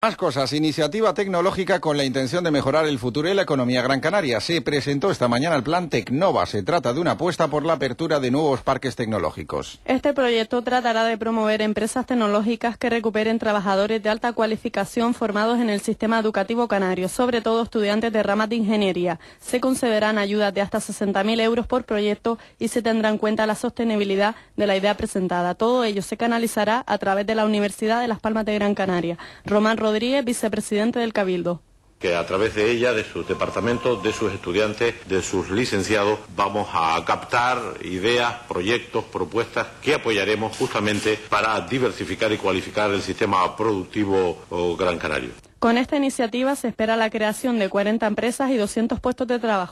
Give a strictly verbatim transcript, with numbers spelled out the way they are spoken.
Más cosas. Iniciativa tecnológica con la intención de mejorar el futuro y la economía Gran Canaria. Se presentó esta mañana el plan Tecnova. Se trata de una apuesta por la apertura de nuevos parques tecnológicos. Este proyecto tratará de promover empresas tecnológicas que recuperen trabajadores de alta cualificación formados en el sistema educativo canario, sobre todo estudiantes de ramas de ingeniería. Se concederán ayudas de hasta sesenta mil euros por proyecto y se tendrá en cuenta la sostenibilidad de la idea presentada. Todo ello se canalizará a través de la Universidad de Las Palmas de Gran Canaria. Román Rodríguez, vicepresidente del Cabildo. Que a través de ella, de sus departamentos, de sus estudiantes, de sus licenciados, vamos a captar ideas, proyectos, propuestas que apoyaremos justamente para diversificar y cualificar el sistema productivo gran canario. Con esta iniciativa se espera la creación de cuarenta empresas y doscientos puestos de trabajo.